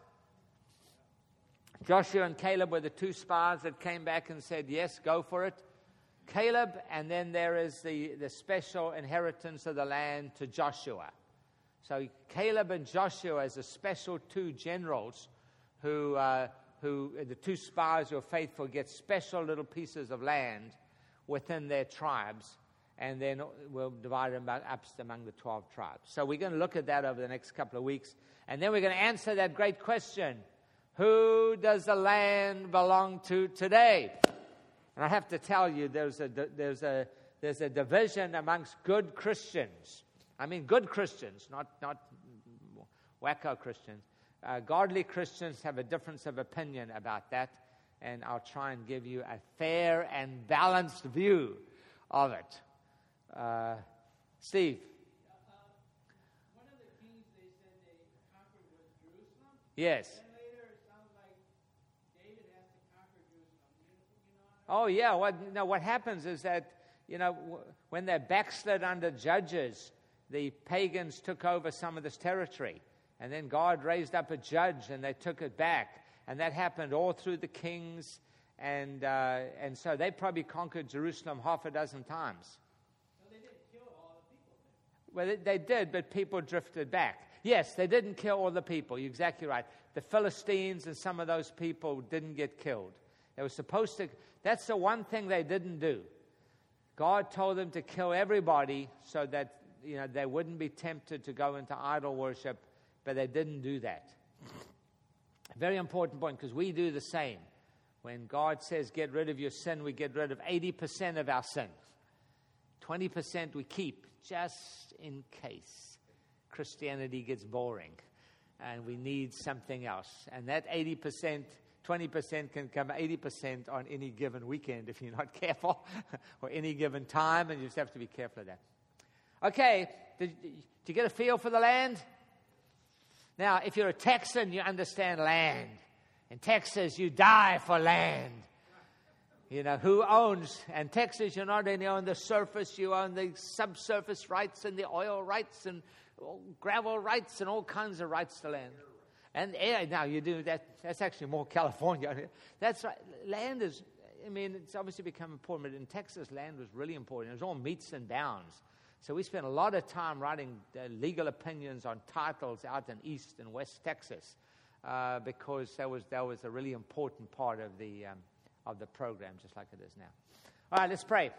Joshua and Caleb were the two spies that came back and said, yes, go for it. Caleb, and then there is the, the special inheritance of the land to Joshua. So Caleb and Joshua as the special two generals who, uh, who the two spies who are faithful, get special little pieces of land within their tribes, and then we'll divide them up among the twelve tribes. So we're going to look at that over the next couple of weeks, and then we're going to answer that great question, who does the land belong to today? And I have to tell you, there's a, there's a, there's a division amongst good Christians. I mean good Christians, not, not wacko Christians. Uh, godly Christians have a difference of opinion about that, and I'll try and give you a fair and balanced view of it. Uh, Steve? Uh, one of the kings they said they conquered was Jerusalem. Yes. Then later it sounds like David has to conquer Jerusalem. You, you know Oh, yeah. What, no, what happens is that, you know, w- when they're backslid under judges, the pagans took over some of this territory. And then God raised up a judge, and they took it back. And that happened all through the kings. And uh, and so they probably conquered Jerusalem half a dozen times. So they didn't kill all the people then? Well, they, they did, but people drifted back. Yes, they didn't kill all the people. You're exactly right. The Philistines and some of those people didn't get killed. They were supposed to. That's the one thing they didn't do. God told them to kill everybody so that, you know, they wouldn't be tempted to go into idol worship, but they didn't do that. Very important point, because we do the same. When God says get rid of your sin, we get rid of eighty percent of our sin. twenty percent we keep, just in case Christianity gets boring and we need something else. And that eighty percent, twenty percent can come eighty percent on any given weekend if you're not careful, or any given time, and you just have to be careful of that. Okay, did, did you get a feel for the land? Now, if you're a Texan, you understand land. In Texas, you die for land. You know, who owns? And Texas, you not only own the surface, you own the subsurface rights and the oil rights and gravel rights and all kinds of rights to land. And air, now you do that. That's actually more California. That's right. Land is, I mean, it's obviously become important, but in Texas, land was really important. It was all meets and bounds. So we spent a lot of time writing uh, legal opinions on titles out in East and West Texas uh, because that was that was a really important part of the um, of the program, just like it is now. All right, let's pray.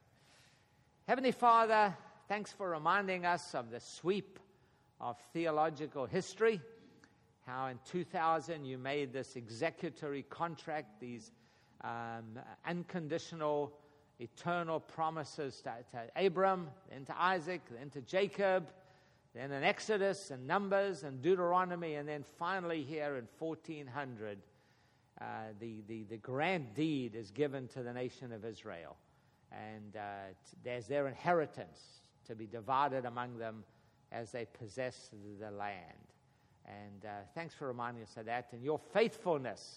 Heavenly Father, thanks for reminding us of the sweep of theological history, how in two thousand you made this executory contract, these um, unconditional eternal promises to, to Abram, then to Isaac, then to Jacob, then in Exodus and Numbers and Deuteronomy, and then finally here in fourteen hundred, uh, the, the, the grand deed is given to the nation of Israel. And uh, t- there's their inheritance to be divided among them as they possess the land. And uh, thanks for reminding us of that, and your faithfulness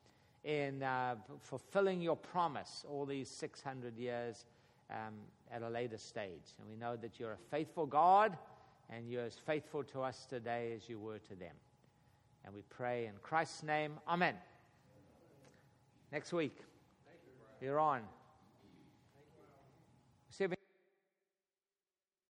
in uh, fulfilling your promise all these six hundred years um, at a later stage. And we know that you're a faithful God, and you're as faithful to us today as you were to them. And we pray in Christ's name, amen. Next week, you're on.